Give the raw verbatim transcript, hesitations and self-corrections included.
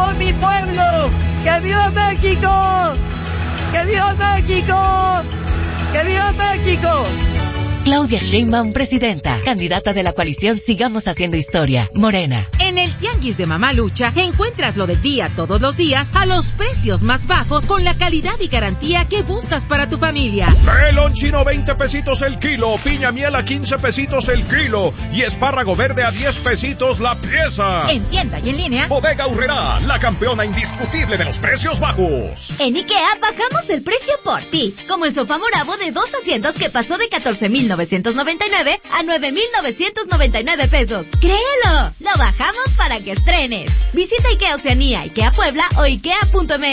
por mi pueblo! ¡Que viva México! ¡Que viva México! ¡Que viva México! Claudia Sheinbaum, presidenta, candidata de la coalición Sigamos Haciendo Historia, Morena. En el Tianguis de Mamalucha encuentras lo del día todos los días a los precios más bajos con la calidad y garantía que buscas para tu familia. Melón chino veinte pesitos el kilo, piña miel a quince pesitos el kilo y espárrago verde a diez pesitos la pieza. En tienda y en línea. Bodega Aurrerá, la campeona indiscutible de los precios bajos. En IKEA bajamos el precio por ti, como el sofá morado de dos asientos que pasó de catorce mil novecientos noventa y nueve a nueve mil novecientos noventa y nueve pesos. ¡Créelo! Lo bajamos para que estrenes. Visita IKEA Oceanía, IKEA Puebla o ikea punto m x.